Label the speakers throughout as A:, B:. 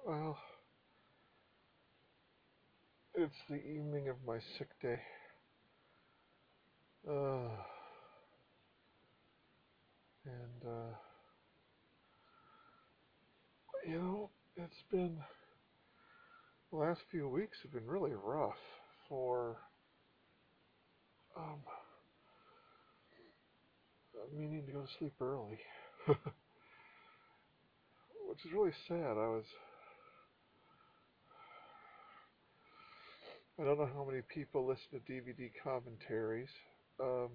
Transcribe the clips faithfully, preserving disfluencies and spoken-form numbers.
A: Well, it's the evening of my sick day. Uh, and, uh, you know, it's been, the last few weeks have been really rough for, um, meaning to go to sleep early. Which is really sad. I was, I don't know how many people listen to D V D commentaries. Um,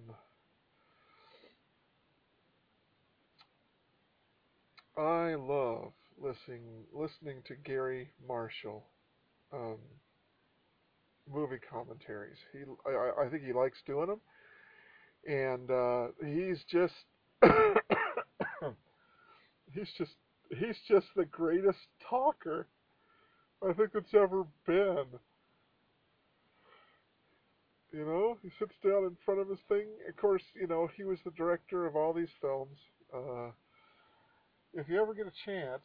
A: I love listening, listening to Gary Marshall, um, movie commentaries. He, I, I think he likes doing them, and uh, he's just, he's just, he's just the greatest talker I think that's ever been. You know, he sits down in front of his thing. Of course, you know he was the director of all these films. Uh, if you ever get a chance,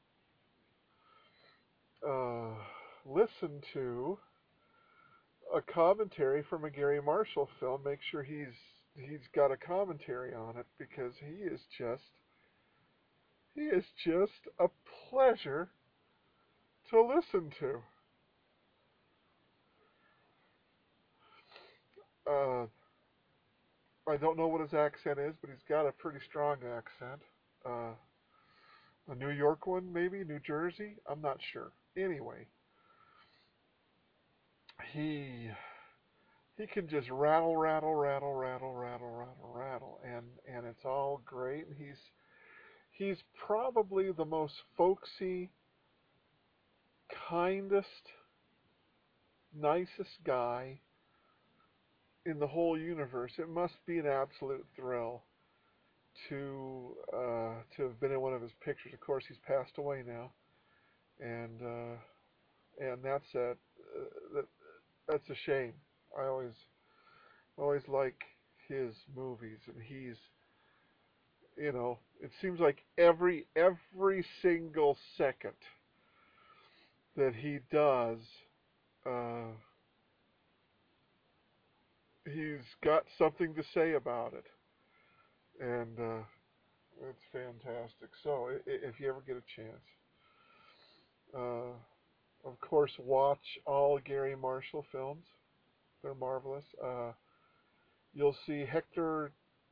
A: uh, listen to a commentary from a Gary Marshall film. Make sure he's he's got a commentary on it because he is just he is just a pleasure to listen to. Uh, I don't know what his accent is, but he's got a pretty strong accent. Uh, a New York one, maybe New Jersey. I'm not sure. Anyway, he he can just rattle, rattle, rattle, rattle, rattle, rattle, rattle, and and it's all great. And he's he's probably the most folksy, kindest, nicest guy in the whole universe. It must be an absolute thrill to uh, to have been in one of his pictures. Of course, he's passed away now, and uh, and that's a uh, that, that's a shame. I always always like his movies, and he's you know it seems like every every single second that he does, uh, he's got something to say about it, and uh, it's fantastic. So if you ever get a chance, uh, of course, watch all Gary Marshall films. They're marvelous. Uh, you'll see Hector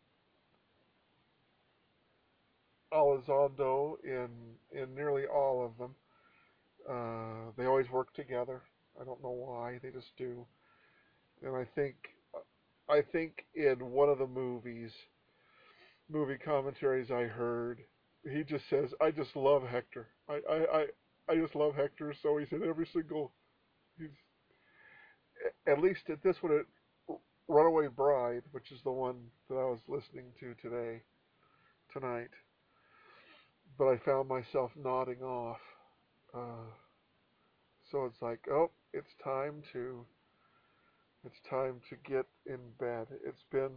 A: Elizondo in in nearly all of them. Uh, they always work together. I don't know why. They just do. And I think I think in one of the movies, movie commentaries I heard, he just says, "I just love Hector. I I I, I just love Hector." So he's in every single. He's at least at this one at Runaway Bride, which is the one that I was listening to today tonight. But I found myself nodding off. Uh, so it's like, oh, it's time to it's time to get in bed. It's been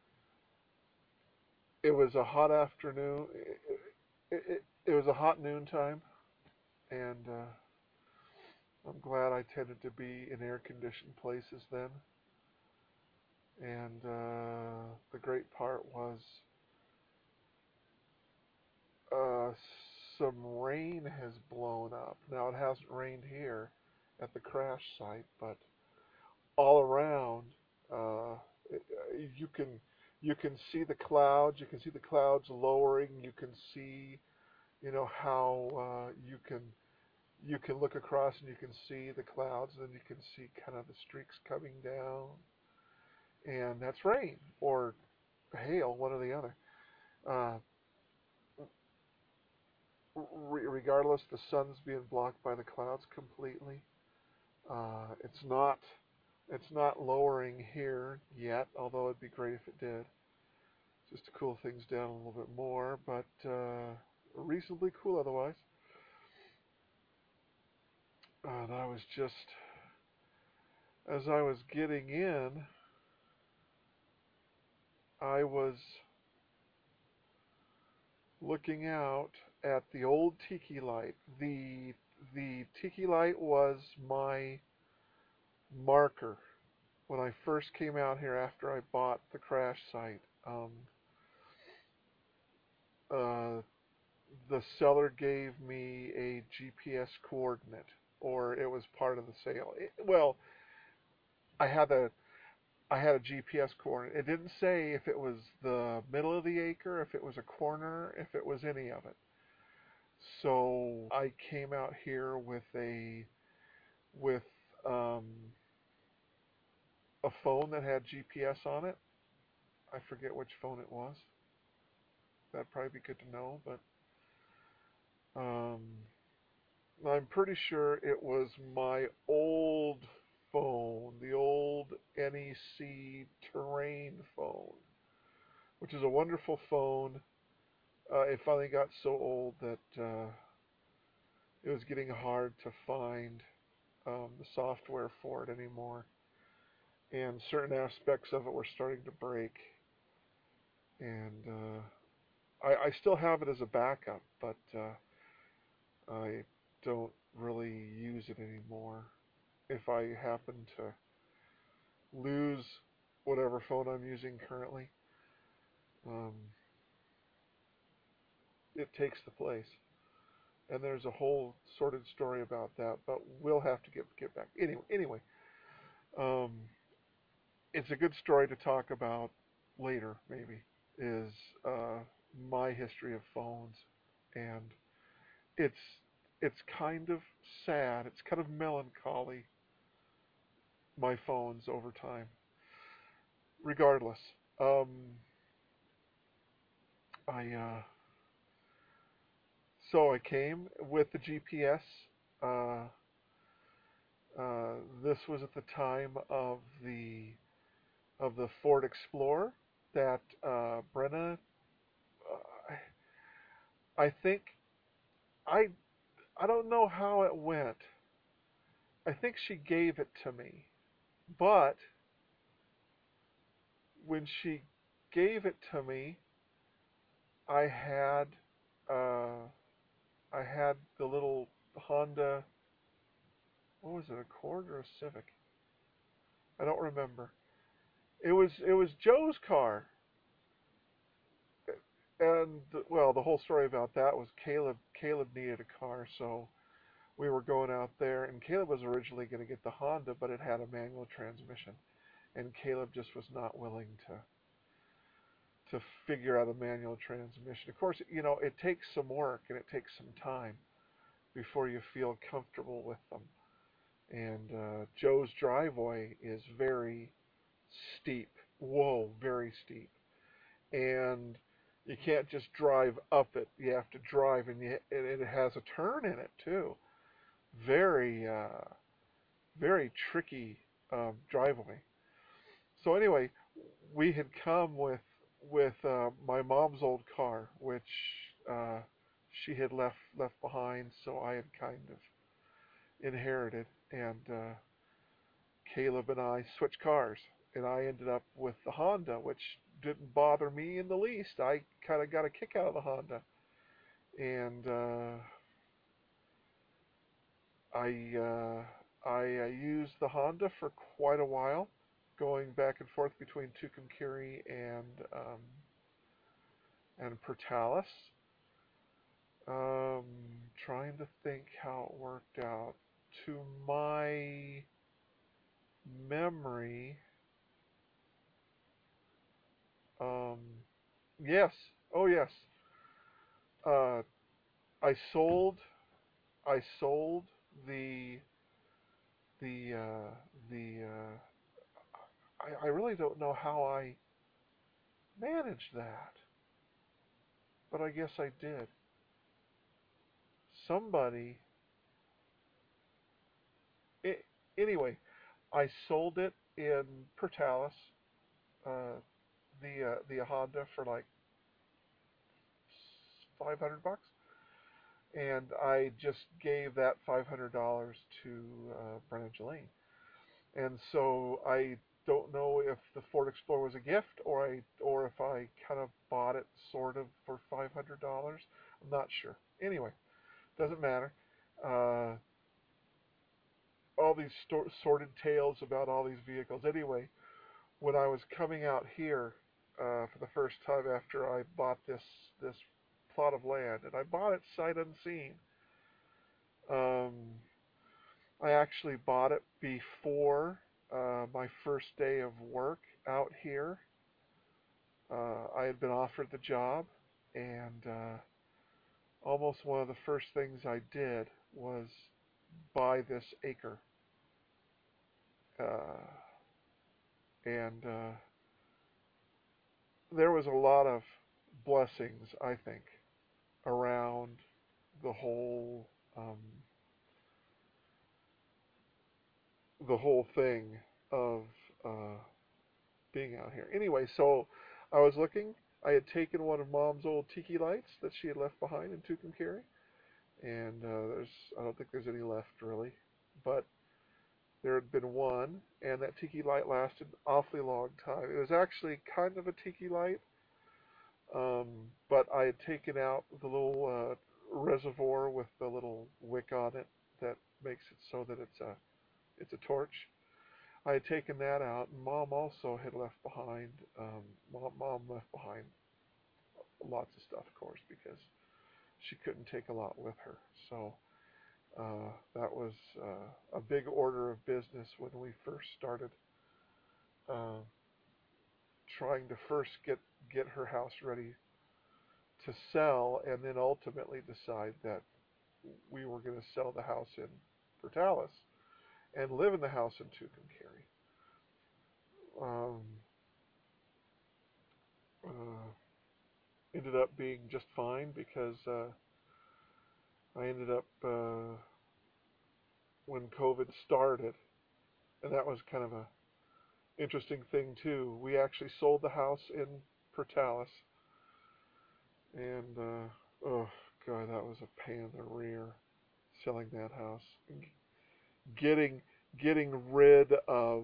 A: it was a hot afternoon. It, it, it, it was a hot noontime, and uh, I'm glad I tended to be in air-conditioned places then. And uh, the great part was uh, some rain has blown up. Now it hasn't rained here at the crash site, but all around, uh, you can you can see the clouds. You can see the clouds lowering. You can see, you know, how uh, you can you can look across and you can see the clouds, and then you can see kind of the streaks coming down, and that's rain or hail, one or the other. Uh, re- Regardless, the sun's being blocked by the clouds completely. Uh, it's not it's not lowering here yet, although it'd be great if it did, just to cool things down a little bit more. But uh, reasonably cool otherwise. And I was just as I was getting in, I was looking out at the old Tiki Light. The the Tiki Light was my marker when I first came out here after I bought the crash site. Um, uh, the seller gave me a G P S coordinate, or it was part of the sale. It, well, I had a I had a G P S coordinate. It didn't say if it was the middle of the acre, if it was a corner, if it was any of it. So I came out here with a with um, a phone that had G P S on it. I forget which phone it was. That'd probably be good to know, but um, I'm pretty sure it was my old phone, the old N E C Terrain phone, which is a wonderful phone. Uh, it finally got so old that uh, it was getting hard to find um, the software for it anymore, and certain aspects of it were starting to break. And uh, I, I still have it as a backup, but uh, I don't really use it anymore. If I happen to lose whatever phone I'm using currently, um, it takes the place. And there's a whole sordid story about that, but we'll have to get get back. Anyway, anyway, um, it's a good story to talk about later. Maybe is uh, my history of phones, and it's it's kind of sad. It's kind of melancholy. My phones over time. Regardless, um, I uh, so I came with the G P S. Uh, uh, this was at the time of the of the Ford Explorer that uh, Brenna. Uh, I think I I don't know how it went. I think she gave it to me, but when she gave it to me, I had uh, I had the little Honda. What was it? Accord or a Civic? I don't remember. It was it was Joe's car, and well, the whole story about that was Caleb Caleb needed a car, so we were going out there, and Caleb was originally going to get the Honda, but it had a manual transmission, and Caleb just was not willing to to figure out a manual transmission. Of course, you know, it takes some work and it takes some time before you feel comfortable with them. And uh, Joe's driveway is very steep. Whoa, very steep. And you can't just drive up it. You have to drive, and, you, and it has a turn in it too. Very, uh, very tricky um, driveway. So anyway, we had come with with uh, my mom's old car, which uh, she had left left behind, so I had kind of inherited. And uh, Caleb and I switched cars, and I ended up with the Honda, which didn't bother me in the least. I kind of got a kick out of the Honda, and uh, I uh, I uh, used the Honda for quite a while, going back and forth between Tucumcari and um, and Portales. Um, trying to think how it worked out. To my memory, um, yes, oh yes, uh, I sold I sold the the uh, the uh, I, I really don't know how I managed that, but I guess I did. Somebody it, anyway, I sold it in Portales, uh, the uh, the Honda for like five hundred bucks, and I just gave that five hundred dollars to uh, Brenna Jolene. And so I don't know if the Ford Explorer was a gift, or I or if I kind of bought it sort of for five hundred dollars. I'm not sure. Anyway, doesn't matter. Uh, all these sto- sordid tales about all these vehicles. Anyway, when I was coming out here uh, for the first time after I bought this this plot of land, and I bought it sight unseen. Um, I actually bought it before uh, my first day of work out here. Uh, I had been offered the job, and uh, almost one of the first things I did was buy this acre. Uh, and uh, there was a lot of blessings, I think, around the whole um, the whole thing of uh, being out here. Anyway, so I was looking. I had taken one of Mom's old tiki lights that she had left behind in Tucumcari, and uh, there's I don't think there's any left really, but there had been one, and that tiki light lasted an awfully long time. It was actually kind of a tiki light, um, but I had taken out the little uh, reservoir with the little wick on it that makes it so that it's a it's a torch. I had taken that out, and Mom also had left behind. Um, Mom, Mom left behind lots of stuff, of course, because she couldn't take a lot with her. So uh, that was uh, a big order of business when we first started uh, trying to first get get her house ready to sell, and then ultimately decide that we were going to sell the house in Portales and live in the house in Tucumcari. Um, uh, Ended up being just fine because uh, I ended up uh, when COVID started, and that was kind of a interesting thing too. We actually sold the house in Portales, and uh, oh god, that was a pain in the rear selling that house, getting getting rid of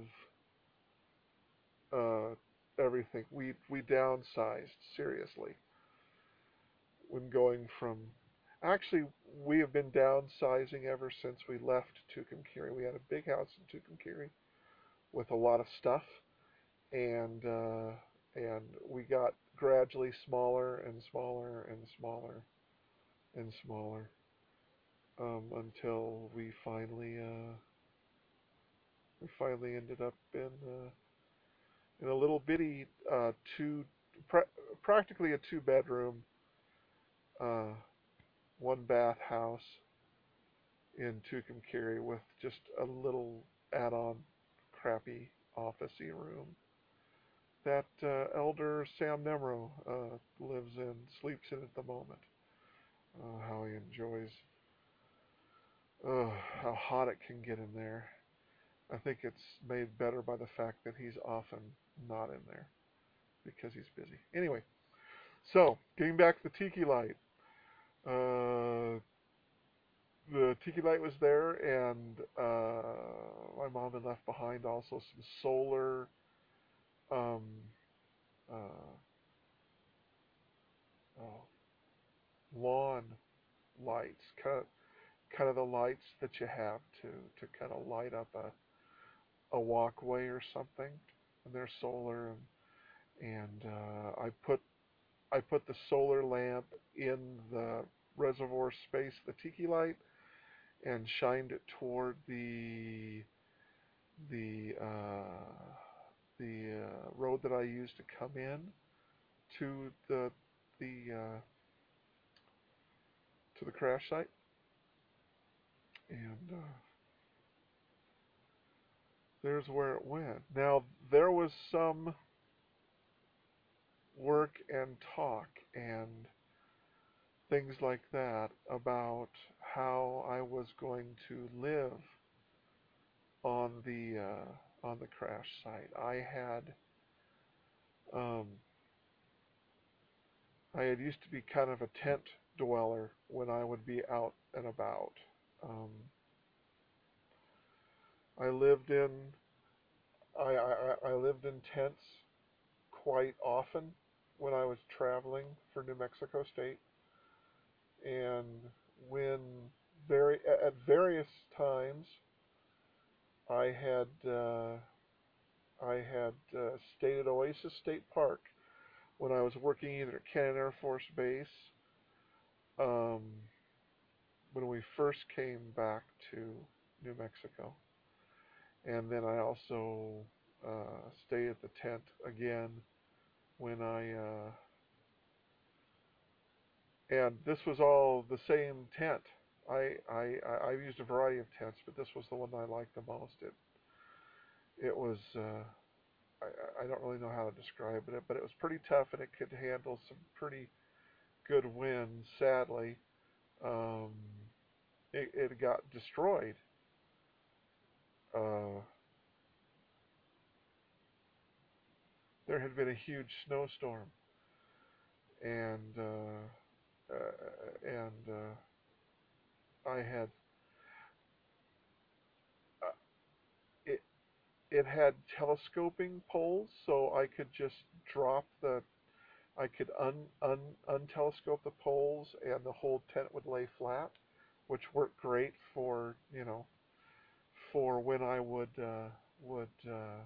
A: uh, everything. We we downsized seriously when going from. Actually, we have been downsizing ever since we left Tucumcari. We had a big house in Tucumcari with a lot of stuff, and uh, and we got gradually smaller and smaller and smaller and smaller um, until we finally uh, we finally ended up in uh, in a little bitty uh, two pra- practically a two bedroom uh, one bath house in Tucumcari with just a little add-on crappy officey room that uh, Elder Sam Nemro uh, lives in, sleeps in at the moment. Uh, how he enjoys, uh, how hot it can get in there. I think it's made better by the fact that he's often not in there because he's busy. Anyway, so getting back to the tiki light. Uh, the tiki light was there, and uh, my mom had left behind also some solar um, uh, oh, lawn lights, kind of, kind of the lights that you have to to kind of light up a, a walkway or something, and they're solar, and and uh, I put I put the solar lamp in the reservoir space, the tiki light, and shined it toward the the uh, the uh, road that I used to come in to the the uh, to the crash site, and uh, there's where it went. Now there was some work and talk and things like that about how I was going to live on the uh, on the crash site. I had um, I had used to be kind of a tent dweller when I would be out and about. Um, I lived in I, I, I lived in tents quite often when I was traveling for New Mexico State. And when very at various times I had uh, I had uh, stayed at Oasis State Park when I was working either at Cannon Air Force Base um, when we first came back to New Mexico, and then I also uh, stayed at the tent again when I uh, and this was all the same tent. I I I I've used a variety of tents, but this was the one I liked the most. It it was uh, I I don't really know how to describe it, but it was pretty tough and it could handle some pretty good winds. Sadly, um, it it got destroyed. Uh, there had been a huge snowstorm, and uh, uh, and uh, I had uh, it it had telescoping poles, so I could just drop the I could un, un untelescope the poles, and the whole tent would lay flat, which worked great for you know for when I would uh, would uh,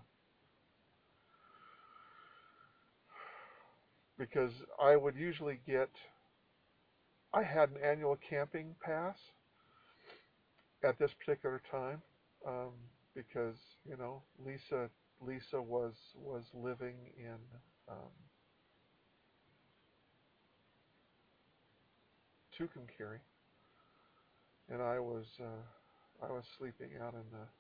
A: because I would usually get I had an annual camping pass at this particular time um, because you know Lisa Lisa was was living in um, Tucumcari, and I was uh, I was sleeping out in the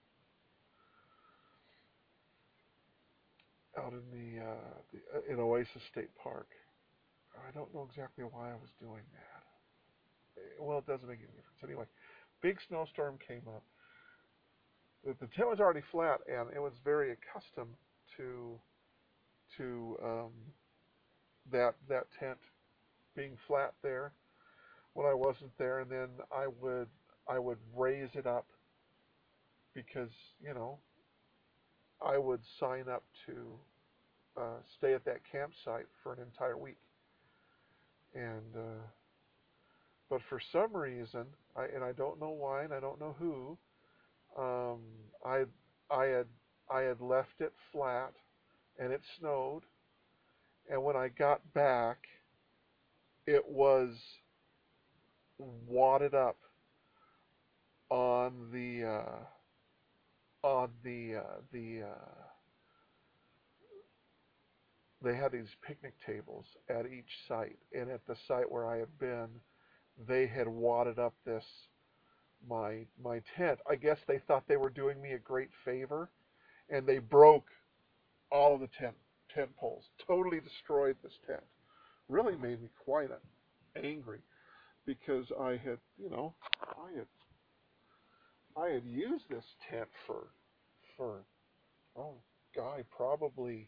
A: out in the, uh, the uh, in Oasis State Park. I don't know exactly why I was doing that. Well, it doesn't make any difference anyway. Big snowstorm came up. The, the tent was already flat, and it was very accustomed to to um, that that tent being flat there when I wasn't there, and then I would I would raise it up because you know I would sign up to uh, stay at that campsite for an entire week, and uh, but for some reason, I, and I don't know why, and I don't know who, um, I I had I had left it flat, and it snowed, and when I got back, it was wadded up on the uh, on the uh, the uh, they had these picnic tables at each site, and at the site where I had been, they had wadded up this my my tent. I guess they thought they were doing me a great favor, and they broke all of the tent tent poles, totally destroyed this tent. Really made me quite angry because I had, you know, I had I had used this tent for for oh, guy, probably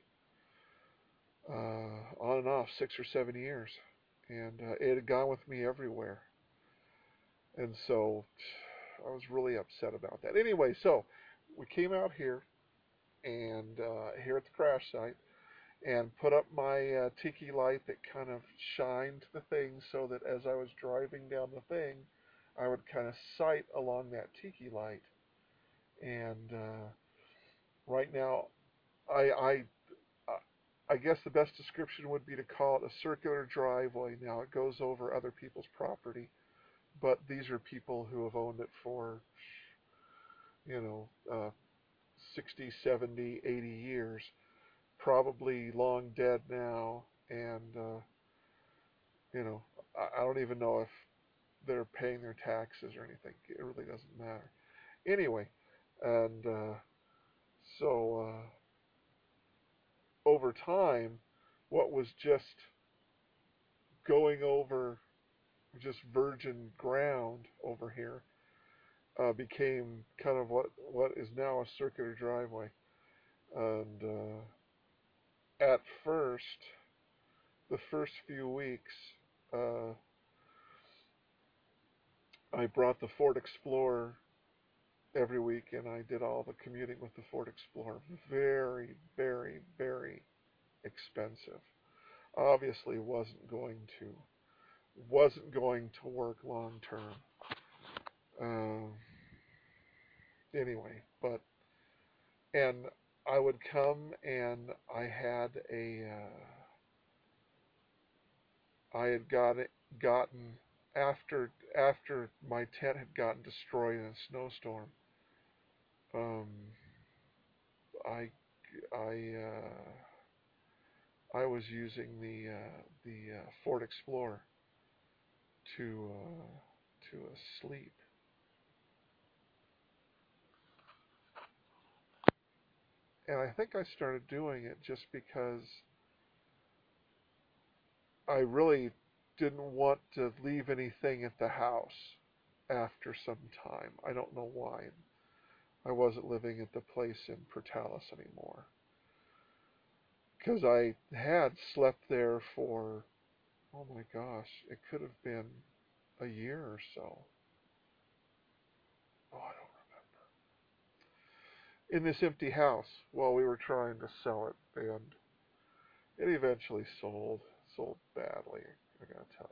A: uh, on and off six or seven years, and uh, it had gone with me everywhere, and so I was really upset about that. Anyway, so we came out here and uh, here at the crash site, and put up my uh, tiki light that kind of shined the thing so that as I was driving down the thing, I would kind of sight along that tiki light. And uh, right now, I, I I guess the best description would be to call it a circular driveway. Now it goes over other people's property, but these are people who have owned it for you know uh, sixty, seventy, eighty years, probably long dead now, and uh, you know, I, I don't even know if they're paying their taxes or anything. It really doesn't matter. Anyway, and uh, so uh, over time, what was just going over just virgin ground over here uh, became kind of what what is now a circular driveway. And uh, at first, the first few weeks, uh, I brought the Ford Explorer every week, and I did all the commuting with the Ford Explorer. Very, very, very expensive. Obviously, wasn't going to wasn't going to work long term. Uh, anyway, but and I would come and I had a uh, I had got it, gotten after after my tent had gotten destroyed in a snowstorm. Um, I I uh, I was using the uh, the uh, Ford Explorer to uh, to uh, sleep, and I think I started doing it just because I really didn't want to leave anything at the house after some time. I don't know why. I wasn't living at the place in Portales anymore because I had slept there for, oh my gosh, it could have been a year or so. Oh, I don't in this empty house while we were trying to sell it, and it eventually sold, sold badly. I gotta tell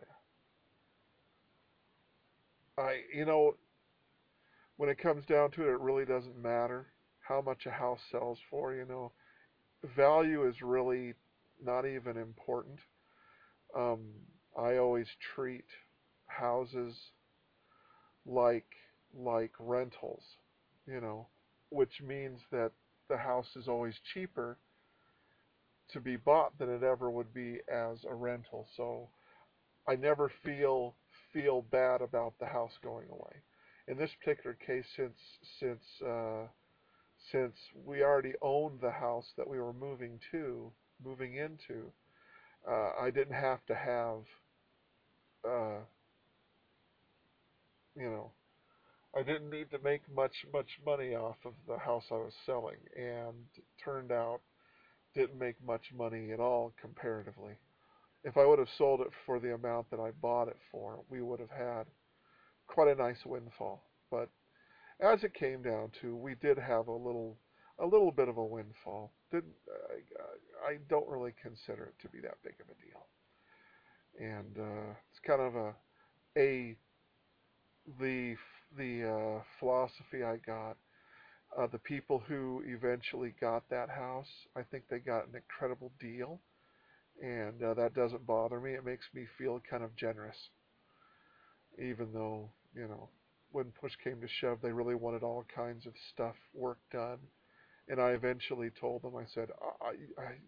A: you, I you know when it comes down to it, it really doesn't matter how much a house sells for. You know, value is really not even important. Um, I always treat houses like like rentals, you know, which means that the house is always cheaper to be bought than it ever would be as a rental. So I never feel feel bad about the house going away. In this particular case, since since uh, since we already owned the house that we were moving to, moving into, uh, I didn't have to have, uh, you know, I didn't need to make much much money off of the house I was selling, and it turned out didn't make much money at all comparatively. If I would have sold it for the amount that I bought it for, we would have had quite a nice windfall. But as it came down to, we did have a little a little bit of a windfall. Didn't I, I don't really consider it to be that big of a deal, and uh, it's kind of a a the the uh, philosophy I got. Uh, the people who eventually got that house, I think they got an incredible deal, and uh, that doesn't bother me. It makes me feel kind of generous, even though you know when push came to shove, they really wanted all kinds of stuff work done. And I eventually told them, I said, I, I,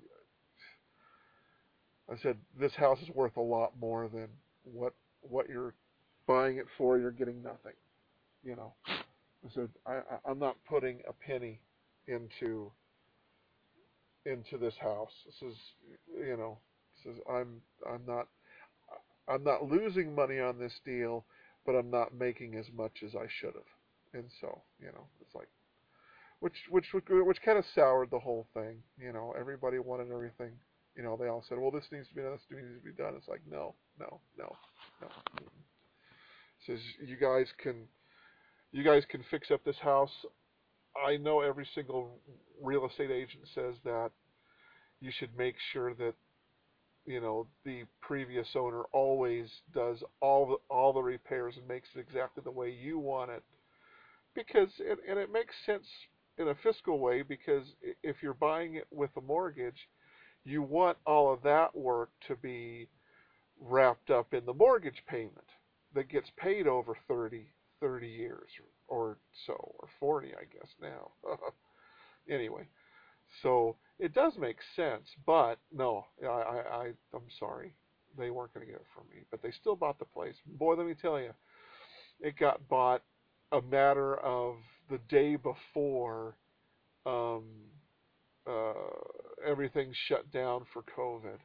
A: I said, this house is worth a lot more than what what you're buying it for. You're getting nothing, you know. I said, I, I I'm not putting a penny into into this house. This is, you know, this is I'm I'm not I'm not losing money on this deal, but I'm not making as much as I should have. And so, you know, it's like which which which kind of soured the whole thing. You know, everybody wanted everything. You know, they all said, "Well, this needs to be done. This needs to be done." It's like, no, no, no, no. It says you guys can you guys can fix up this house. I know every single real estate agent says that you should make sure that you know the previous owner always does all the all the repairs and makes it exactly the way you want it because it, and it makes sense in a fiscal way because if you're buying it with a mortgage, you want all of that work to be wrapped up in the mortgage payment that gets paid over thirty, thirty years or so, or forty, I guess now. Anyway, so it does make sense, but no, I, I, I I'm sorry, they weren't going to get it from me, but they still bought the place. Boy, let me tell you, it got bought a matter of the day before um, uh, everything shut down for COVID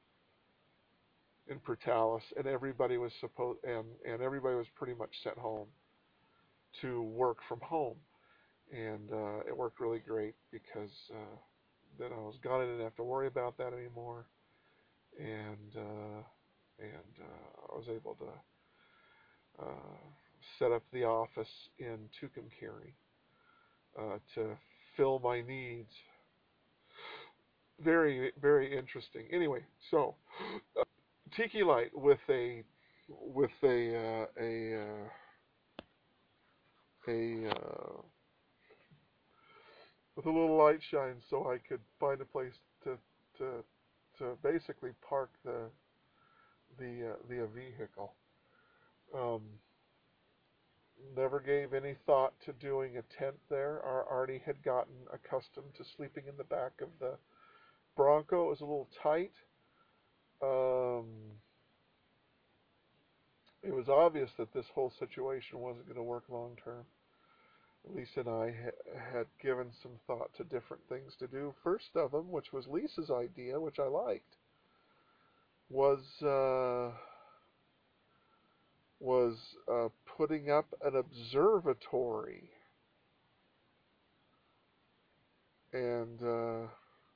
A: in Portales, and everybody was supposed and and everybody was pretty much sent home to work from home, and uh, it worked really great because uh, then I was gone. I didn't have to worry about that anymore, and uh, and uh, I was able to uh, set up the office in Tucumcari uh, to fill my needs. Very very interesting. Anyway, so uh, Tiki Light with a with a uh, a uh, a uh, with a little light shine, so I could find a place to to to basically park the the uh, the uh, vehicle. Um, Never gave any thought to doing a tent there. Our Arnie had gotten accustomed to sleeping in the back of the Bronco. It was a little tight. Um, it was obvious that this whole situation wasn't going to work long term. Lisa and I ha- had given some thought to different things to do. First of them, which was Lisa's idea, which I liked, was uh, was uh, putting up an observatory, and uh,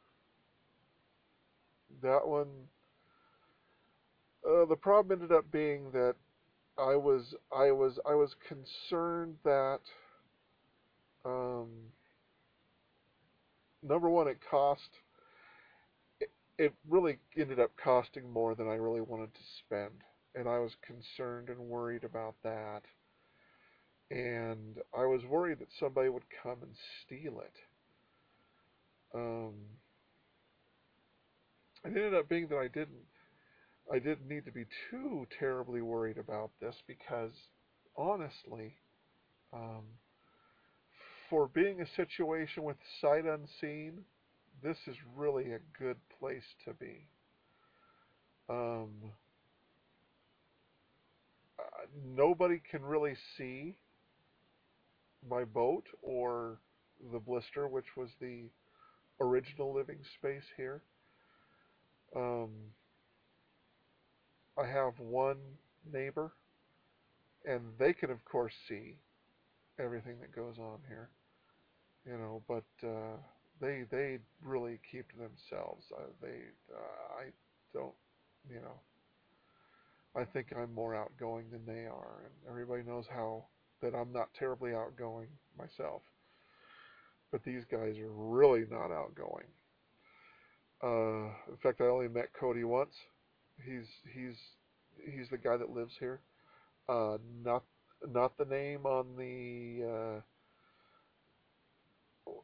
A: that one. Uh, the problem ended up being that I was I was I was concerned that um, number one, it cost it, it really ended up costing more than I really wanted to spend, and I was concerned and worried about that, and I was worried that somebody would come and steal it. Um, it ended up being that I didn't I didn't need to be too terribly worried about this because honestly, um, for being a situation with sight unseen, this is really a good place to be. Um, uh, Nobody can really see my boat or the blister, which was the original living space here. Um, I have one neighbor, and they can, of course, see everything that goes on here, you know, but uh, they they really keep to themselves. Uh, they uh, I don't, you know, I think I'm more outgoing than they are, and everybody knows how that I'm not terribly outgoing myself. But these guys are really not outgoing. Uh, in fact, I only met Cody once. He's he's he's the guy that lives here. Uh, not not the name on the. Uh,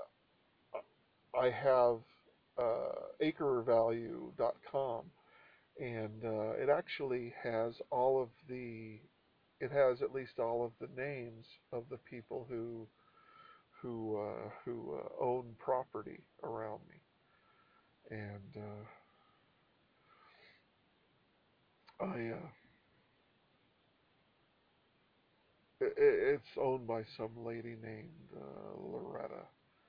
A: I have uh, acre value dot com, and uh, it actually has all of the. It has at least all of the names of the people who who uh, who uh, own property around me, and uh, I uh, it, it's owned by some lady named uh, Loretta.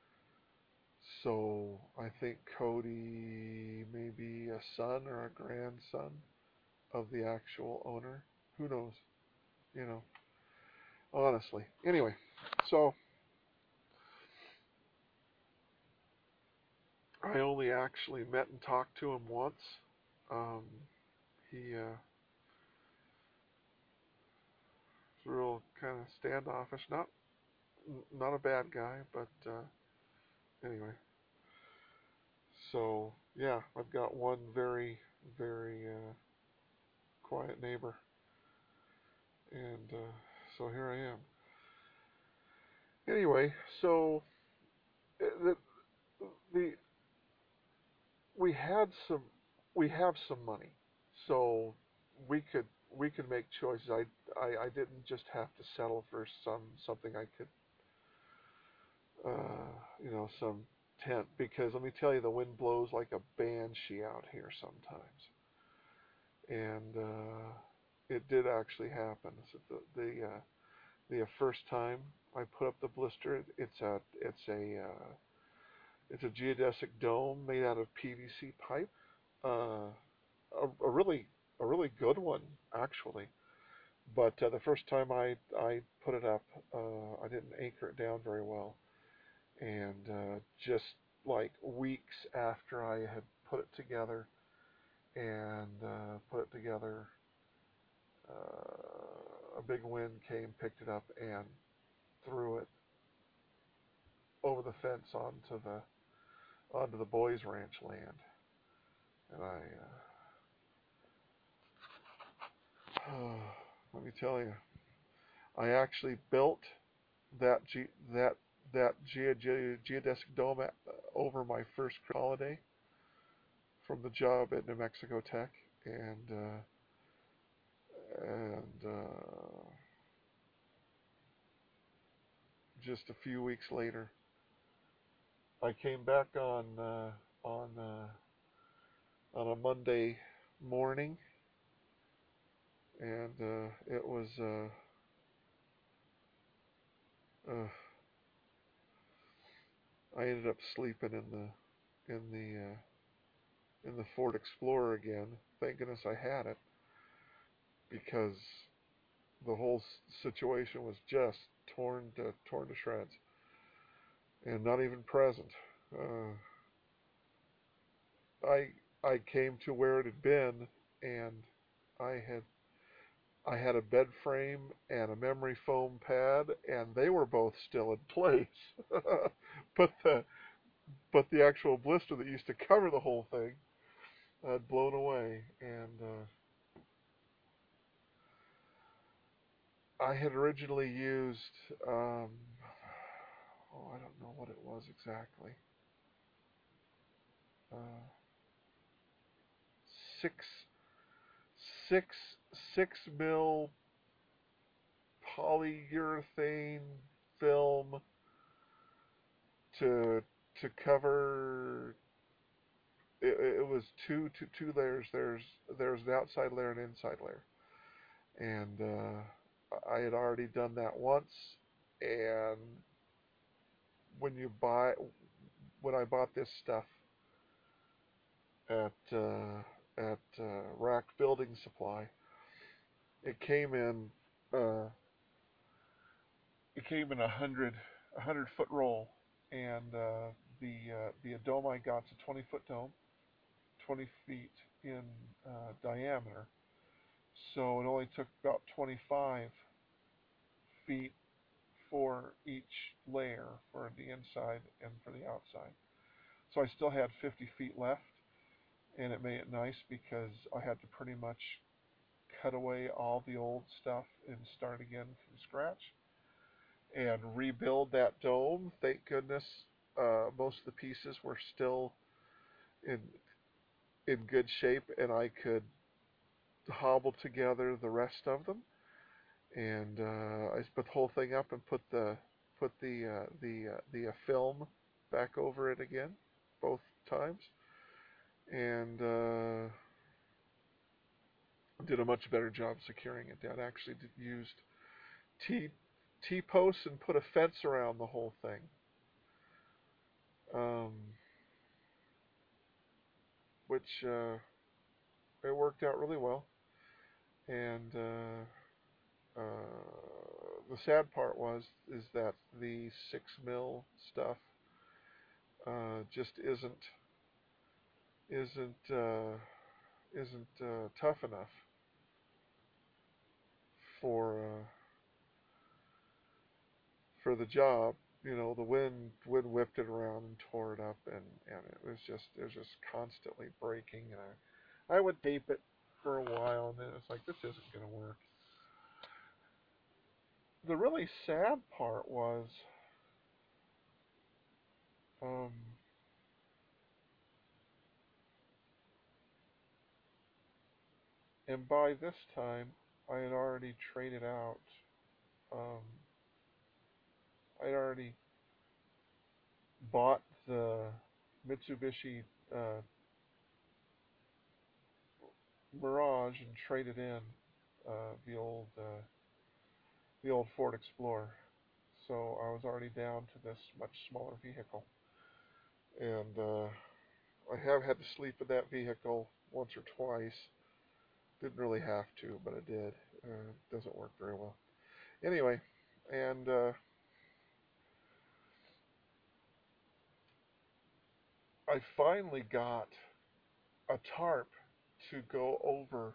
A: So I think Cody may be a son or a grandson of the actual owner. Who knows? You know, honestly. Anyway, so I only actually met and talked to him once. Um, he uh, was real kind of standoffish. Not not a bad guy, but uh, anyway. So yeah, I've got one very very uh, quiet neighbor, and uh, so here I am. Anyway, so uh, the the we had some we have some money, so we could we could make choices. I, I I didn't just have to settle for some something I could uh you know some tent, because let me tell you, the wind blows like a banshee out here sometimes, and uh it did actually happen. So the the uh, the uh, first time I put up the blister, it's a it's a uh, it's a geodesic dome made out of P V C pipe. Uh, a, a really a really good one actually. But uh, the first time I I put it up, uh, I didn't anchor it down very well, and uh, just like weeks after I had put it together and uh, put it together, uh, a big wind came, picked it up, and threw it over the fence onto the onto the boys' ranch land, and I uh, let me tell you, I actually built that ge- that that ge- ge- geodesic dome at, over my first holiday from the job at New Mexico Tech, and uh, and uh, just a few weeks later, I came back on uh, on uh, on a Monday morning, and uh, it was uh, uh, I ended up sleeping in the in the uh, in the Ford Explorer again. Thank goodness I had it because the whole situation was just torn to torn to shreds and not even present. Uh, I I came to where it had been, and I had I had a bed frame and a memory foam pad, and they were both still in place. but the but the actual blister that used to cover the whole thing had blown away, and uh, I had originally used um, oh I don't know what it was exactly. Uh, six six six mil polyurethane film to to cover. It, it was two, two two layers. There's there's an outside layer and an inside layer, and uh, I had already done that once. And when you buy when I bought this stuff at uh, at uh, Rack Building Supply, it came in uh, it came in a hundred a hundred foot roll, and uh, the uh, the dome I got's a twenty foot dome, twenty feet in uh, diameter. So it only took about twenty-five feet for each layer for the inside and for the outside. So I still had fifty feet left, and it made it nice because I had to pretty much cut away all the old stuff and start again from scratch and rebuild that dome. Thank goodness uh, most of the pieces were still in in good shape, and I could hobble together the rest of them. And uh, I put the whole thing up and put the put the uh, the uh, the uh, film back over it again, both times, and uh, did a much better job securing it down. Actually, did, used T T posts and put a fence around the whole thing. Um, which uh, it worked out really well. And uh, uh, the sad part was is that the six mil stuff uh, just isn't isn't uh, isn't uh, tough enough for uh, for the job. You know, the wind wind whipped it around and tore it up, and, and it was just it was just constantly breaking. And I I would tape it for a while, and then it's like this isn't going to work. The really sad part was, um, and by this time I had already traded out. Um, I had already bought the Mitsubishi uh, Mirage and traded in uh, the old uh, the old Ford Explorer. So I was already down to this much smaller vehicle, and uh, I have had to sleep in that vehicle once or twice. Didn't really have to, but I did. Uh, it doesn't work very well. Anyway, and uh, I finally got a tarp to go over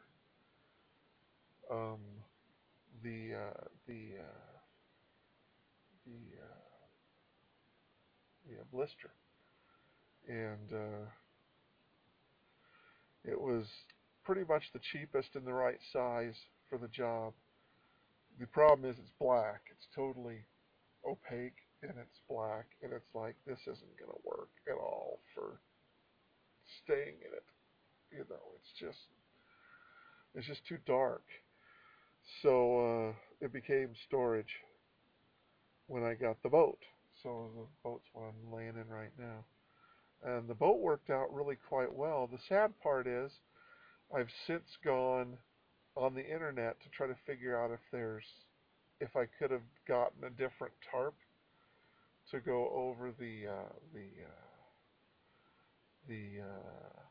A: um, the uh, the uh, the uh, the uh, blister, and uh, it was pretty much the cheapest and the right size for the job. The problem is it's black. It's totally opaque and it's black, and it's like this isn't going to work at all for staying in it. You know, it's just it's just too dark. So uh, it became storage when I got the boat. So the boat's what I'm laying in right now. And the boat worked out really quite well. The sad part is I've since gone on the internet to try to figure out if there's if I could have gotten a different tarp to go over the uh, the uh, the uh,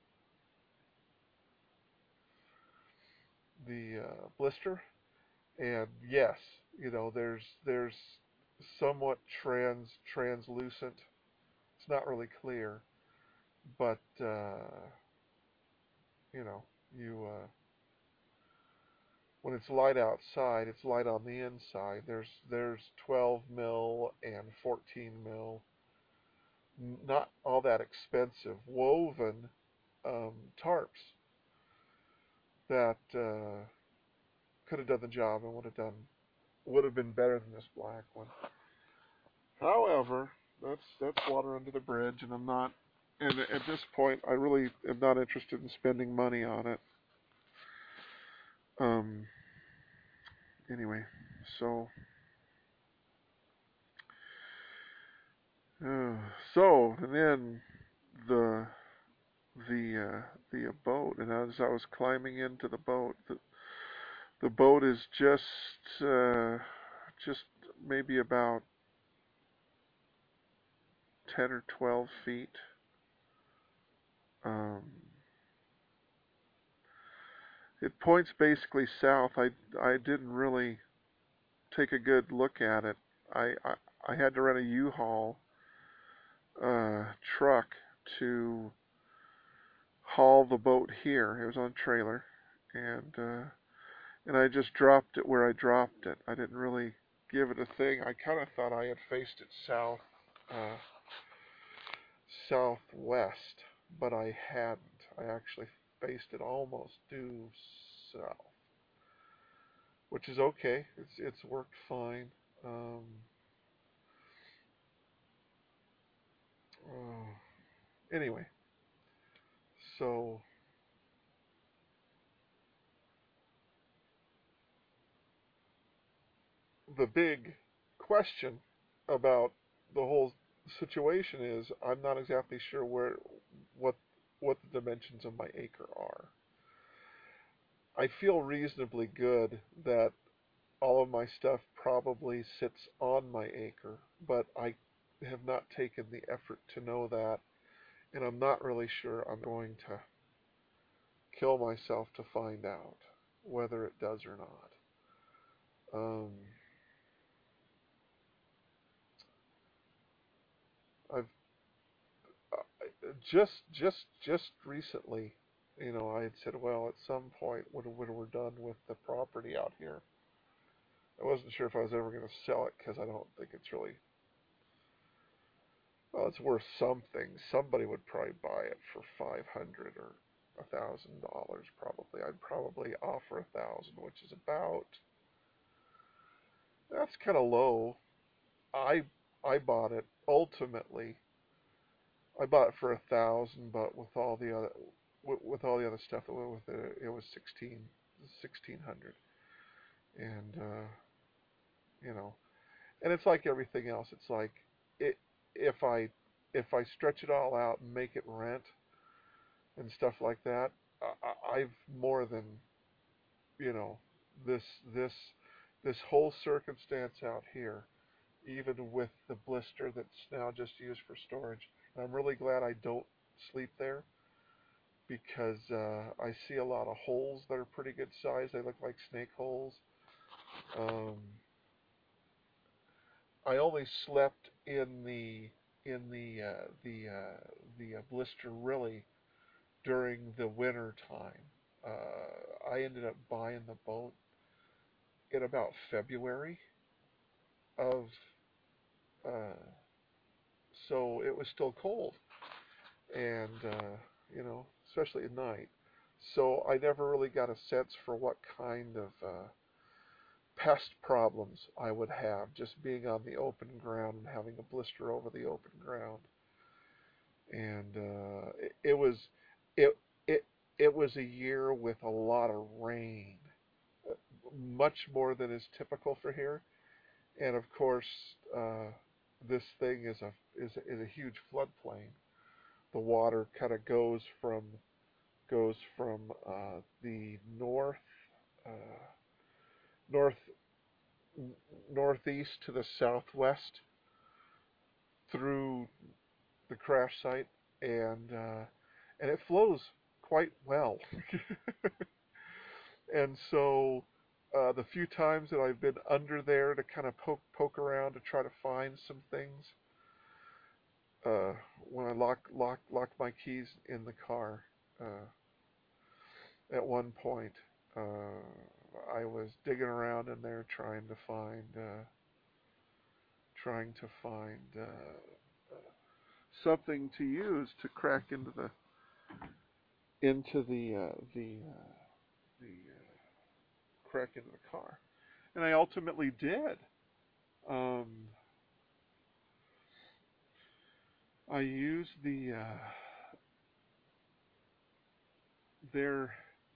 A: the uh, blister. And yes, you know, there's there's somewhat trans translucent. It's not really clear, but uh, you know, you uh, when it's light outside, it's light on the inside. There's there's twelve mil and fourteen mil, not all that expensive woven um, tarps that uh, could have done the job and would have done would have been better than this black one. However, that's that's water under the bridge, and I'm not. And at this point, I really am not interested in spending money on it. Um. Anyway, so uh, so and then the the uh, the boat, and as I was climbing into the boat, the the boat is just uh, just maybe about ten or twelve feet. Um, it points basically south. I I didn't really take a good look at it. I I, I had to rent a U-Haul uh, truck to haul the boat here. It was on a trailer, and uh, and I just dropped it where I dropped it. I didn't really give it a thing. I kind of thought I had faced it south, uh, southwest, but I hadn't. I actually faced it almost due south, which is okay. It's it's worked fine. Um, uh, anyway, so the big question about the whole situation is I'm not exactly sure where what what the dimensions of my acre are. I feel reasonably good that all of my stuff probably sits on my acre, but I have not taken the effort to know that, and I'm not really sure I'm going to kill myself to find out whether it does or not. Um, I've uh, just just just recently, you know, I had said, well, at some point when when we're done with the property out here, I wasn't sure if I was ever going to sell it because I don't think it's really well, it's worth something. Somebody would probably buy it for five hundred or a thousand dollars probably. I'd probably offer a thousand, which is about that's kind of low. I I bought it ultimately. I bought it for a thousand, but with all the other with, with all the other stuff that went with it, it was sixteen sixteen hundred. And uh, you know, and it's like everything else. It's like it if I if I stretch it all out and make it rent and stuff like that, I, I've more than you know this this this whole circumstance out here, even with the blister that's now just used for storage. And I'm really glad I don't sleep there because uh, I see a lot of holes that are pretty good size. They look like snake holes. Um, I only slept in the in the uh, the uh, the uh, blister really during the winter time. Uh, I ended up buying the boat in about February of uh, so it was still cold and uh, you know especially at night. So I never really got a sense for what kind of uh, pest problems I would have just being on the open ground and having a blister over the open ground. And uh, it, it was it it it was a year with a lot of rain, uh, much more than is typical for here. And of course, uh, this thing is a is a, is a huge floodplain. The water kind of goes from goes from uh, the north uh, north northeast to the southwest through the crash site, and uh, and it flows quite well. And so uh, the few times that I've been under there to kind of poke poke around to try to find some things, uh, when I lock lock lock my keys in the car, uh, at one point, uh, I was digging around in there trying to find uh, trying to find uh, something to use to crack into the into the uh, the uh, the uh, crack into the car, and I ultimately did. Um, I used the uh, their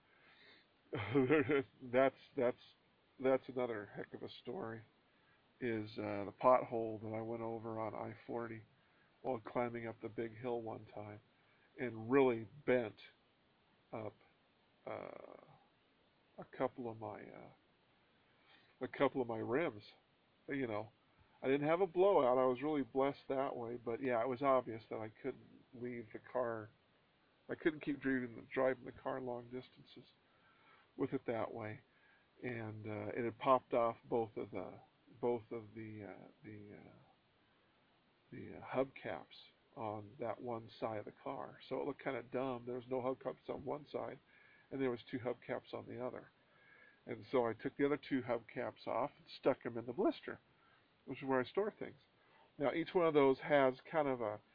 A: that's that's that's another heck of a story. Is uh, the pothole that I went over on I forty while climbing up the big hill one time and really bent up uh, a couple of my uh, a couple of my rims. You know, I didn't have a blowout. I was really blessed that way, but yeah, it was obvious that I couldn't leave the car. I couldn't keep driving the, driving the car long distances with it that way, and uh, it had popped off both of the both of the uh, the uh, the uh, hubcaps on that one side of the car. So it looked kind of dumb. There was no hubcaps on one side, and there was two hubcaps on the other. And so I took the other two hubcaps off and stuck them in the blister, which is where I store things. Now each one of those has kind of a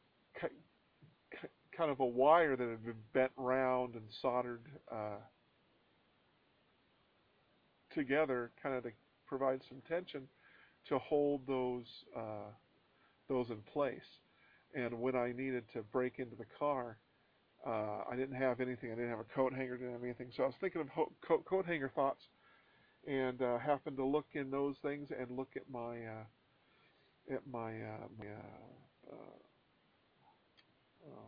A: kind of a wire that had been bent round and soldered uh, together, kind of to provide some tension to hold those uh, those in place. And when I needed to break into the car, uh, I didn't have anything. I didn't have a coat hanger. Didn't have anything. So I was thinking of ho- coat, coat hanger thoughts, and uh, happened to look in those things and look at my uh, at my uh, my uh, uh, uh,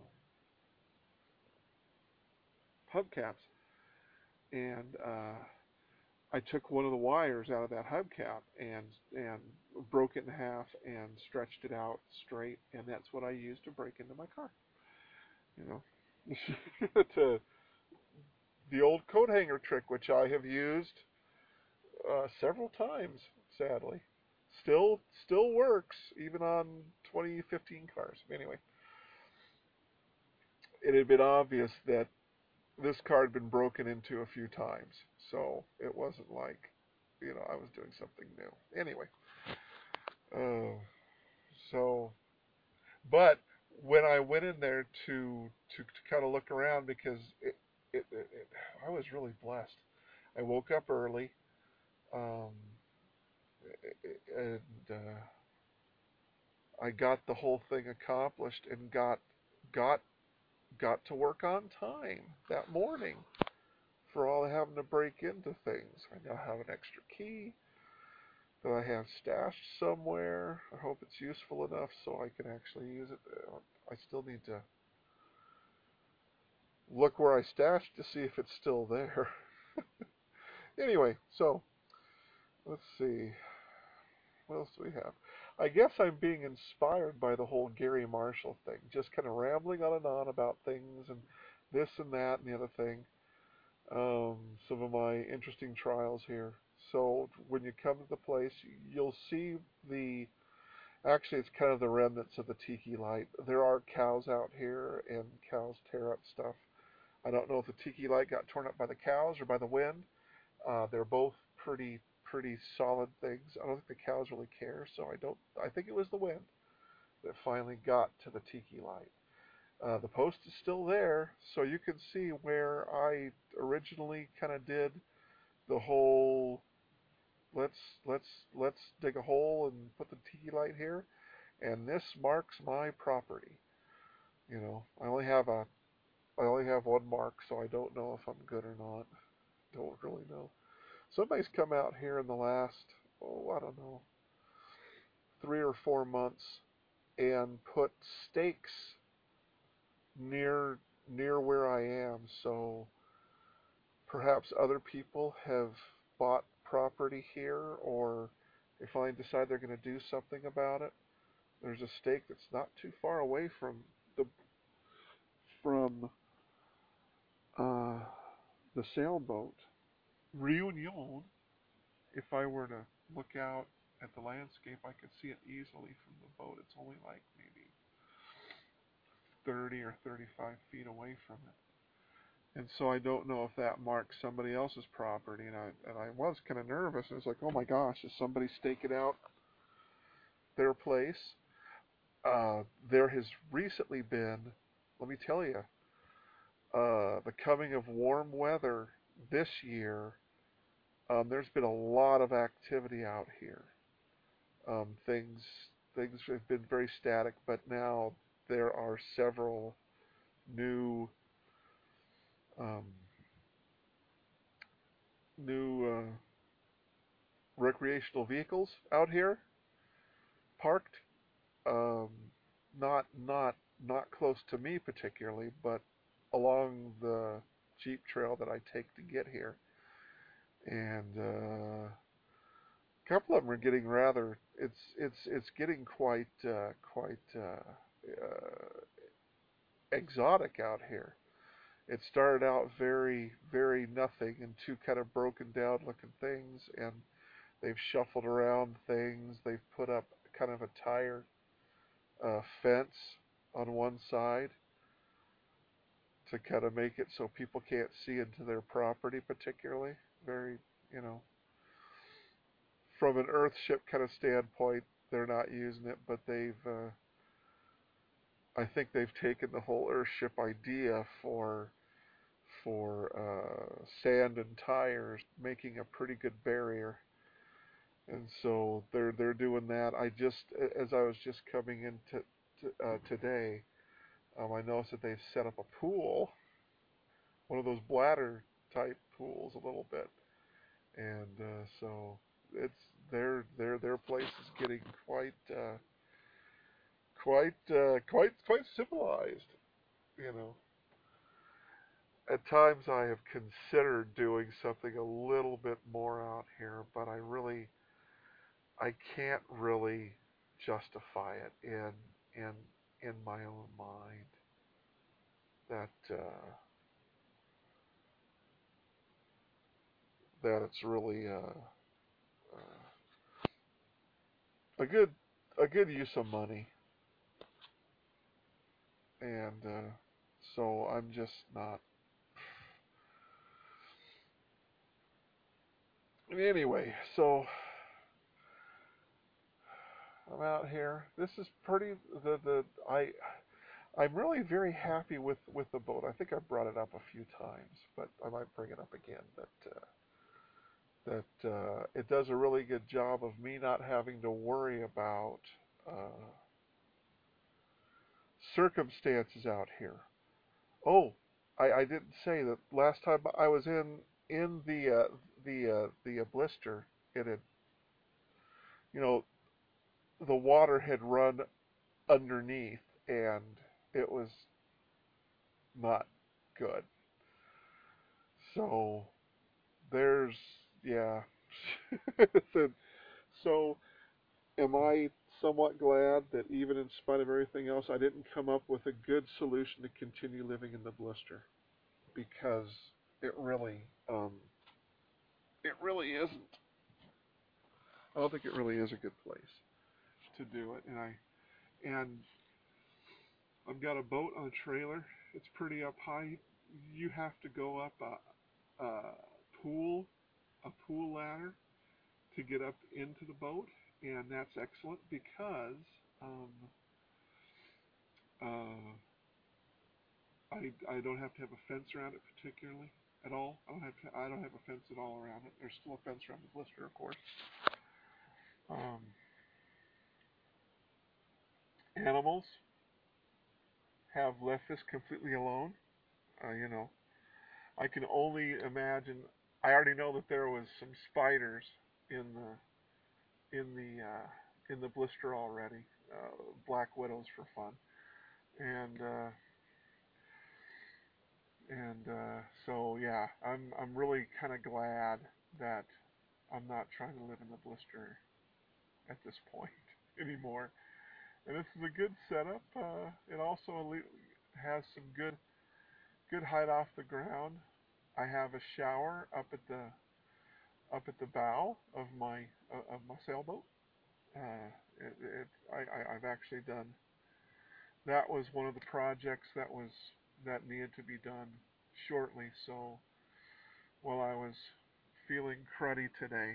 A: hubcaps, and uh, I took one of the wires out of that hubcap and and broke it in half and stretched it out straight, and that's what I used to break into my car. You know, to the old coat hanger trick, which I have used uh, several times, sadly, still still works even on twenty fifteen cars. Anyway, it had been obvious that this car had been broken into a few times, so it wasn't like, you know, I was doing something new. Anyway, uh, so but when I went in there to to, to kind of look around because it, it, it, it I was really blessed. I woke up early, um, and uh, I got the whole thing accomplished and got got got to work on time that morning for all having to break into things. I now have an extra key that I have stashed somewhere. I hope it's useful enough so I can actually use it. I still need to look where I stashed to see if it's still there. Anyway, so let's see. What else do we have? I guess I'm being inspired by the whole Gary Marshall thing, just kind of rambling on and on about things and this and that and the other thing. Um, some of my interesting trials here. So when you come to the place, you'll see the actually it's kind of the remnants of the tiki light. There are cows out here, and cows tear up stuff. I don't know if the tiki light got torn up by the cows or by the wind. Uh, they're both pretty pretty solid things. I don't think the cows really care, so I don't. I think it was the wind that finally got to the tiki light. Uh, the post is still there, so you can see where I originally kind of did the whole let's let's let's dig a hole and put the tiki light here, and this marks my property. You know, I only have a I only have one mark, so I don't know if I'm good or not. Don't really know. Somebody's come out here in the last, oh, I don't know, three or four months and put stakes near near where I am. So perhaps other people have bought property here, or they finally decide they're going to do something about it. There's a stake that's not too far away from the from uh, the sailboat. Reunion. If I were to look out at the landscape, I could see it easily from the boat. It's only like maybe thirty or thirty-five feet away from it. And so I don't know if that marks somebody else's property. And I, and I was kind of nervous. I was like, oh my gosh, is somebody staking out their place? Uh, there has recently been, let me tell you, uh, the coming of warm weather this year. Um, there's been a lot of activity out here. Um, things things have been very static, but now there are several new um, new uh, recreational vehicles out here parked. Um, not not not close to me particularly, but along the Jeep trail that I take to get here, and uh, a couple of them are getting rather. It's it's it's getting quite uh, quite uh, uh, exotic out here. It started out very, very nothing and two kind of broken down looking things, and they've shuffled around things. They've put up kind of a tire uh, fence on one side to kind of make it so people can't see into their property particularly. Very, you know, from an Earthship kind of standpoint, they're not using it, but they've, uh, I think they've taken the whole Earthship idea for for uh, sand and tires, making a pretty good barrier. And so they're they're doing that. I just as I was just coming in to, to, uh, today, um, I noticed that they've set up a pool, one of those bladder type pools, a little bit, and uh, so it's their their their place is getting quite uh, quite uh, quite quite civilized, you know. At times I have considered doing something a little bit more out here, but I really I can't really justify it in in in my own mind that uh, that it's really uh, uh, a good a good use of money, and uh, so I'm just not. Anyway, so I'm out here. This is pretty. The the I I'm really very happy with with the boat. I think I've brought it up a few times, but I might bring it up again. That uh, that uh, it does a really good job of me not having to worry about uh, circumstances out here. Oh, I, I didn't say that last time I was in in the uh, the uh, the uh, blister. It had, you know, the water had run underneath, and it was not good. So there's yeah. So am I somewhat glad that even in spite of everything else, I didn't come up with a good solution to continue living in the blister, because it really, um, it really isn't. I don't think it really is a good place to do it. And I and I've got a boat on a trailer. It's pretty up high. You have to go up a, a pool, a pool ladder to get up into the boat, and that's excellent because um, uh, I, I don't have to have a fence around it particularly at all. I don't have to, I don't have a fence at all around it. There's still a fence around the blister, of course. Um, Animals have left this completely alone. Uh, you know, I can only imagine. I already know that there was some spiders in the in the uh, in the blister already. Uh, black widows for fun, and uh, and uh, so yeah, I'm I'm really kind of glad that I'm not trying to live in the blister at this point anymore. And this is a good setup. Uh, it also has some good good height off the ground. I have a shower up at the up at the bow of my uh, of my sailboat. Uh, it, it, I, I, I've actually done. That was one of the projects that was that needed to be done shortly. So while I was feeling cruddy today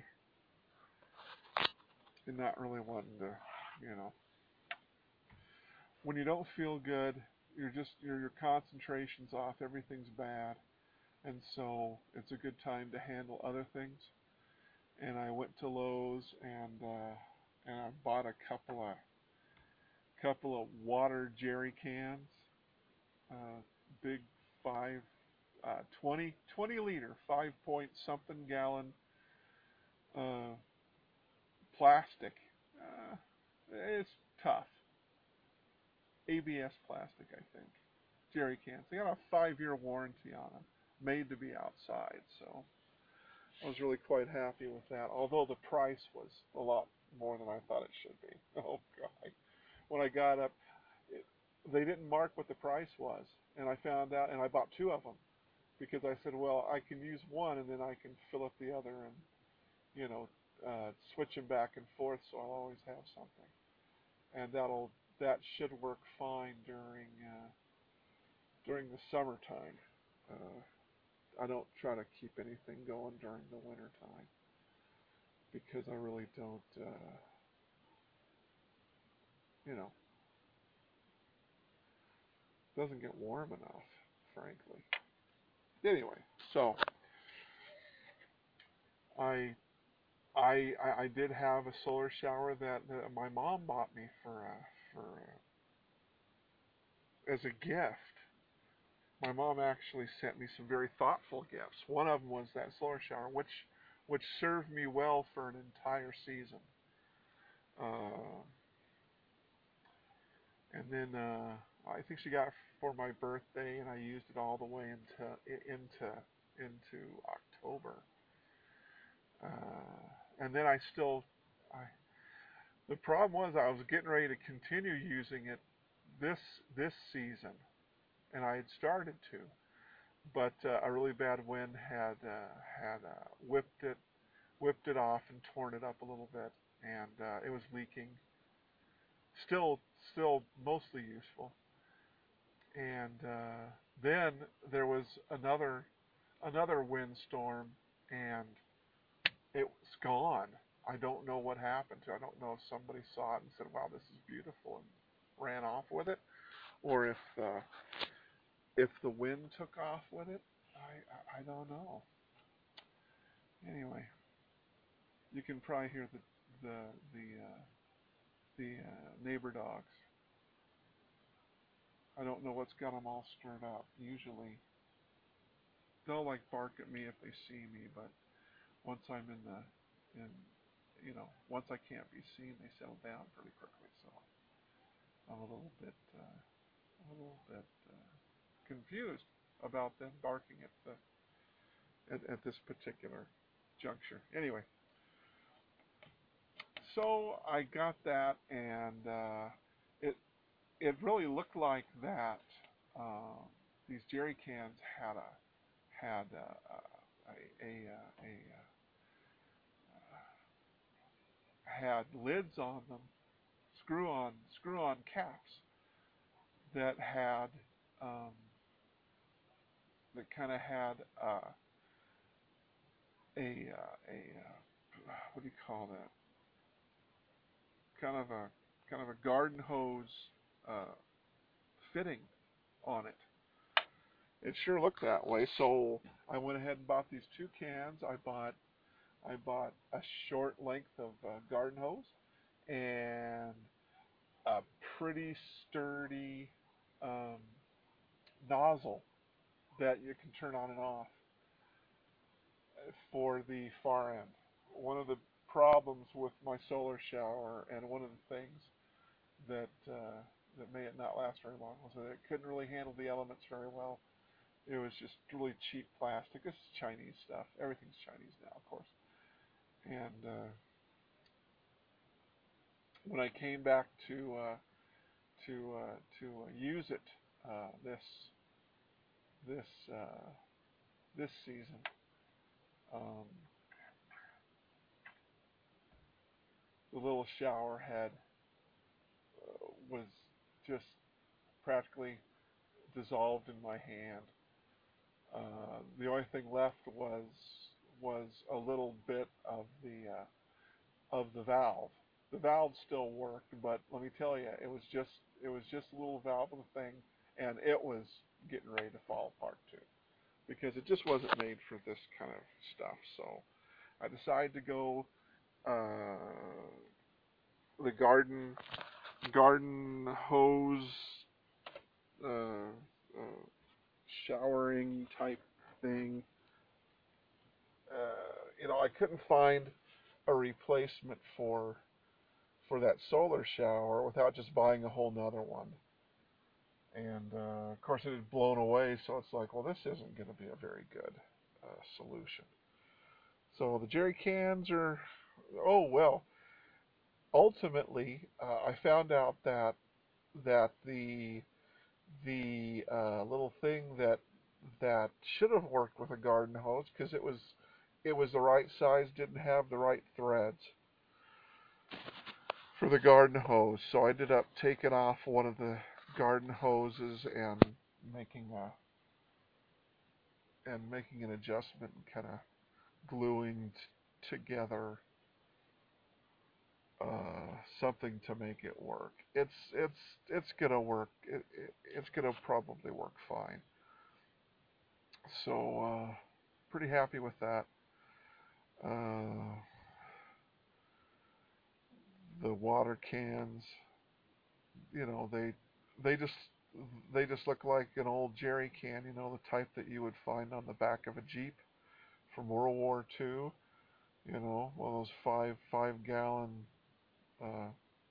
A: and not really wanting to, you know, when you don't feel good, you're just your your concentration's off. Everything's bad, and so it's a good time to handle other things. And I went to Lowe's and uh, and I bought a couple of couple of water jerry cans, uh, big five, uh, twenty, twenty liter, five point something gallon uh, plastic. Uh, it's tough. A B S plastic, I think. Jerry cans. They got a five year warranty on them, made to be outside. So I was really quite happy with that. Although the price was a lot more than I thought it should be. Oh God! When I got up, it, they didn't mark what the price was, and I found out, and I bought two of them because I said, well, I can use one and then I can fill up the other, and you know, uh, switch them back and forth, so I'll always have something, and that'll that should work fine during uh, during the summertime. Uh, I don't try to keep anything going during the winter time because I really don't, uh, you know, it doesn't get warm enough, frankly. Anyway, so I I I, I did have a solar shower that, that my mom bought me for uh, for uh, as a gift. My mom actually sent me some very thoughtful gifts. One of them was that solar shower, which which served me well for an entire season. Uh, and then uh, I think she got it for my birthday, and I used it all the way into into into October. Uh, and then I still, I the problem was I was getting ready to continue using it this this season, and I had started to, but uh, a really bad wind had uh, had uh, whipped it whipped it off and torn it up a little bit, and uh, it was leaking. Still still mostly useful, and uh, then there was another another windstorm, and it was gone. I don't know what happened to it. I don't know if somebody saw it and said, "Wow, this is beautiful," and ran off with it, or if uh, if the wind took off with it. I, I I don't know. Anyway, you can probably hear the the the uh, the uh, neighbor dogs. I don't know what's got them all stirred up. Usually they'll like bark at me if they see me, but once I'm in the in you know once I can't be seen, they settle down pretty quickly. So I'm a little bit uh, a little bit uh, confused about them barking at the at, at this particular juncture. Anyway, so I got that, and uh, it it really looked like that. Uh, these jerry cans had a had a a, a, a, a had lids on them, screw on screw on caps that had um, that kind of had uh, a uh, a uh, what do you call that? Kind of a kind of a garden hose uh, fitting on it, it sure looked that way. So I went ahead and bought these two cans. I bought I bought a short length of uh, garden hose and a pretty sturdy um, nozzle that you can turn on and off for the far end. One of the problems with my solar shower, and one of the things that uh, that made it not last very long, was that it couldn't really handle the elements very well. It was just really cheap plastic. This is Chinese stuff. Everything's Chinese now, of course. And uh, when I came back to uh, to uh, to uh, use it uh, this this uh, this season, um, the little shower head uh, was just practically dissolved in my hand. Uh, the only thing left was was a little bit of the uh, of the valve. The valve still worked, but let me tell you, it was just it was just a little valve of the thing, and it was getting ready to fall apart too, because it just wasn't made for this kind of stuff. So I decided to go uh, the garden garden hose uh, uh, showering type thing. Uh, you know, I couldn't find a replacement for for that solar shower without just buying a whole nother one. And uh, of course, it had blown away, so it's like, well, this isn't going to be a very good uh, solution. So the jerry cans are, oh well. Ultimately, uh, I found out that that the the uh, little thing that that should have worked with a garden hose, because it was it was the right size, didn't have the right threads for the garden hose. So I ended up taking off one of the garden hoses and making a and making an adjustment and kind of gluing t- together uh, something to make it work. It's it's it's gonna work. It, it, it's gonna probably work fine. So uh, pretty happy with that. Uh, the water cans, you know, they they just they just look like an old jerry can, you know, the type that you would find on the back of a Jeep from World War Two. You know, one of those five five gallon. Uh,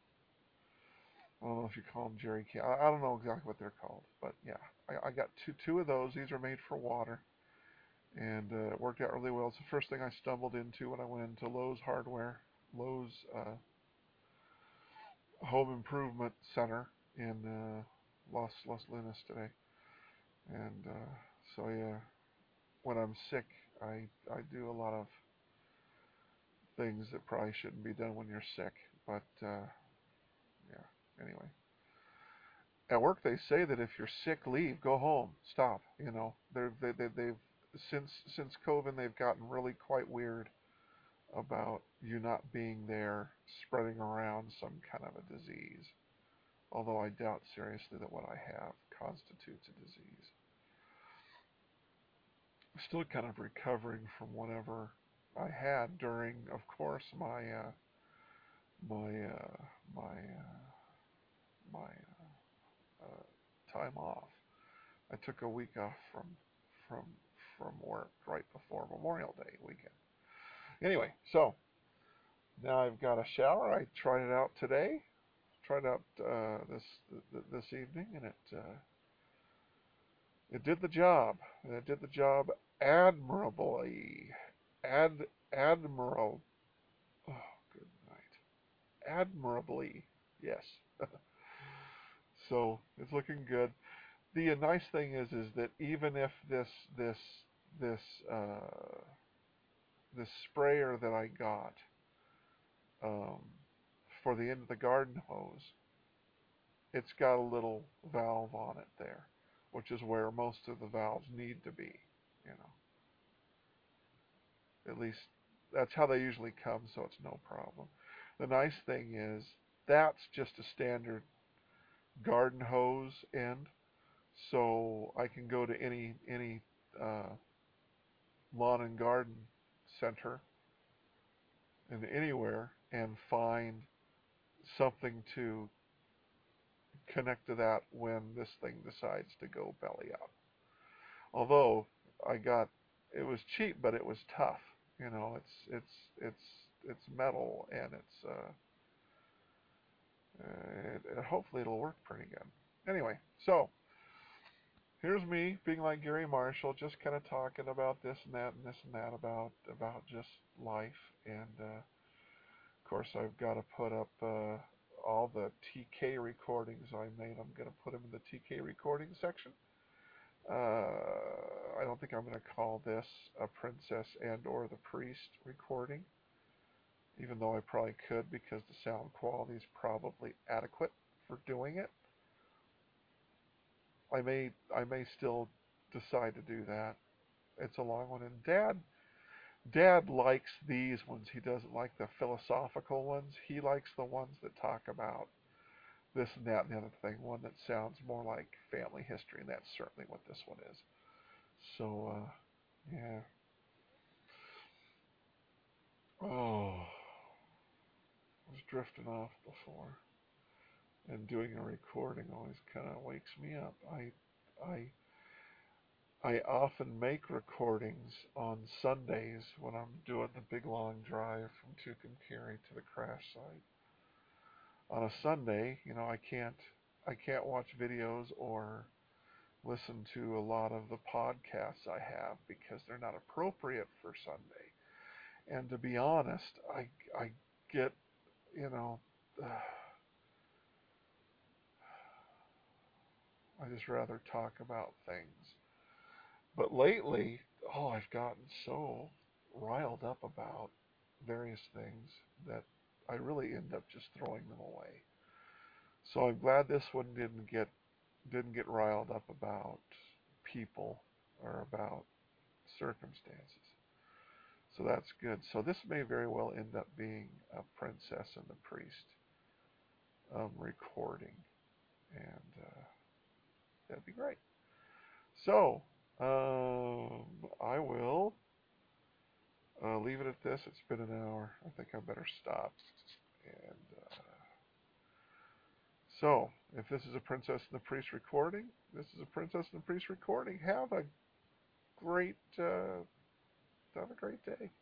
A: I don't know if you call them jerry can. I, I don't know exactly what they're called, but yeah, I, I got two two of those. These are made for water, and uh, it worked out really well. It's the first thing I stumbled into when I went into Lowe's Hardware, Lowe's uh, Home Improvement Center in uh, Los Los Lunas today. And uh, so yeah, when I'm sick, I I do a lot of things that probably shouldn't be done when you're sick. But uh, yeah, anyway, at work they say that if you're sick, leave, go home, stop. You know, they're, they they they've since since COVID they've gotten really quite weird about you not being there, spreading around some kind of a disease. Although I doubt seriously that what I have constitutes a disease. I'm still kind of recovering from whatever I had during, of course, my uh, my uh, my uh, my uh, uh, time off. I took a week off from from from work right before Memorial Day weekend. Anyway, so now I've got a shower. I tried it out today. Tried it out uh, this this evening, and it uh, it did the job. It did the job admirably. Ad admiral. Oh, good night. Admirably. Yes. So it's looking good. The uh, nice thing is, is that even if this this this uh, this sprayer that I got um, for the end of the garden hose, it's got a little valve on it there, which is where most of the valves need to be. You know, at least that's how they usually come, so it's no problem. The nice thing is that's just a standard garden hose end. So I can go to any any uh, lawn and garden center and anywhere and find something to connect to that when this thing decides to go belly up. Although I got, it was cheap, but it was tough. You know, it's it's it's it's metal and it's uh, uh it, it, hopefully it'll work pretty good. Anyway, so here's me being like Gary Marshall, just kind of talking about this and that and this and that about about just life. And uh, of course, I've got to put up uh, all the T K recordings I made. I'm going to put them in the T K recording section. Uh, I don't think I'm going to call this a Princess and or the Priest recording, even though I probably could because the sound quality is probably adequate for doing it. I may I may still decide to do that. It's a long one, and Dad Dad likes these ones. He doesn't like the philosophical ones. He likes the ones that talk about this and that and the other thing. One that sounds more like family history, and that's certainly what this one is. So, uh, yeah. Oh, I was drifting off before, and doing a recording always kind of wakes me up. I, I, I often make recordings on Sundays when I'm doing the big long drive from Tucumcari to the crash site. On a Sunday, you know, I can't, I can't watch videos or listen to a lot of the podcasts I have because they're not appropriate for Sunday. And to be honest, I, I get, you know, uh, I just rather talk about things. But lately, oh, I've gotten so riled up about various things that I really end up just throwing them away. So I'm glad this one didn't get didn't get riled up about people or about circumstances. So that's good. So this may very well end up being a Princess and the Priest um, recording, and uh, that'd be great. So um, I will uh, leave it at this. It's been an hour. I think I better stop. And uh, so, if this is a Princess and the Priest recording, this is a Princess and the Priest recording. Have a great, uh, have a great day.